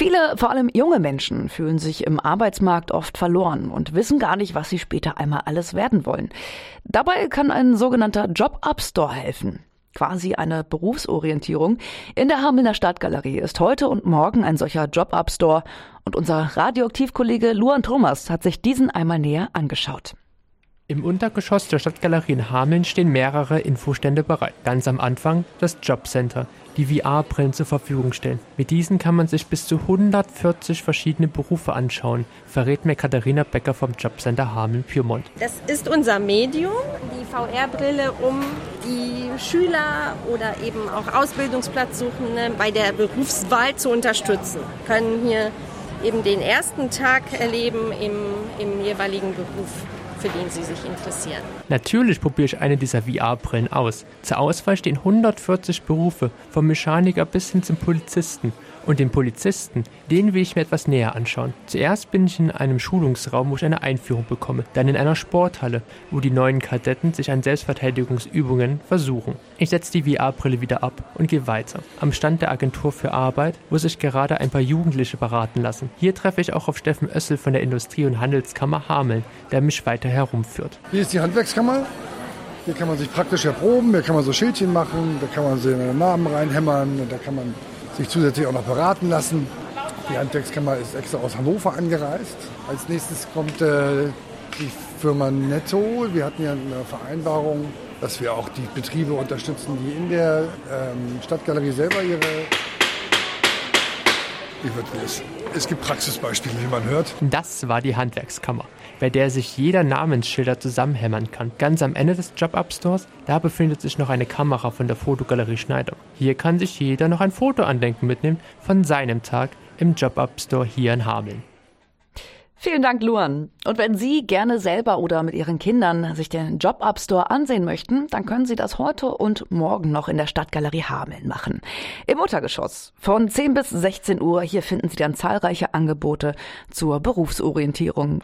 Viele, vor allem junge Menschen, fühlen sich im Arbeitsmarkt oft verloren und wissen gar nicht, was sie später einmal alles werden wollen. Dabei kann ein sogenannter Job-Up-Store helfen. Quasi eine Berufsorientierung. In der Hamelner Stadtgalerie ist heute und morgen ein solcher Job-Up-Store. Und unser Radioaktivkollege Luan Thomas hat sich diesen einmal näher angeschaut. Im Untergeschoss der Stadtgalerie in Hameln stehen mehrere Infostände bereit. Ganz am Anfang das Jobcenter, die VR-Brillen zur Verfügung stellen. Mit diesen kann man sich bis zu 140 verschiedene Berufe anschauen, verrät mir Katharina Becker vom Jobcenter Hameln-Pyrmont. Das ist unser Medium, die VR-Brille, um die Schüler oder eben auch Ausbildungsplatzsuchende bei der Berufswahl zu unterstützen. Können hier eben den ersten Tag erleben im jeweiligen Beruf, für den sie sich interessieren. Natürlich probiere ich eine dieser VR-Brillen aus. Zur Auswahl stehen 140 Berufe, vom Mechaniker bis hin zum Polizisten. Und den Polizisten, den will ich mir etwas näher anschauen. Zuerst bin ich in einem Schulungsraum, wo ich eine Einführung bekomme. Dann in einer Sporthalle, wo die neuen Kadetten sich an Selbstverteidigungsübungen versuchen. Ich setze die VR-Brille wieder ab und gehe weiter. Am Stand der Agentur für Arbeit, wo sich gerade ein paar Jugendliche beraten lassen. Hier treffe ich auch auf Steffen Oessel von der Industrie- und Handelskammer Hameln, der mich weiter herumführt. Hier ist die Handwerkskammer. Hier kann man sich praktisch erproben, hier kann man so Schildchen machen, da kann man seinen Namen reinhämmern und da kann man sich zusätzlich auch noch beraten lassen. Die Handwerkskammer ist extra aus Hannover angereist. Als nächstes kommt die Firma Netto. Wir hatten ja eine Vereinbarung, dass wir auch die Betriebe unterstützen, die in der Stadtgalerie selber es gibt Praxisbeispiele, wie man hört. Das war die Handwerkskammer, bei der sich jeder Namensschilder zusammenhämmern kann. Ganz am Ende des Job-Up-Stores, da befindet sich noch eine Kamera von der Fotogalerie Schneider. Hier kann sich jeder noch ein Fotoandenken mitnehmen von seinem Tag im Job-Up-Store hier in Hameln. Vielen Dank, Luan. Und wenn Sie gerne selber oder mit Ihren Kindern sich den Job-Up-Store ansehen möchten, dann können Sie das heute und morgen noch in der Stadtgalerie Hameln machen. Im Untergeschoss von 10 bis 16 Uhr. Hier finden Sie dann zahlreiche Angebote zur Berufsorientierung.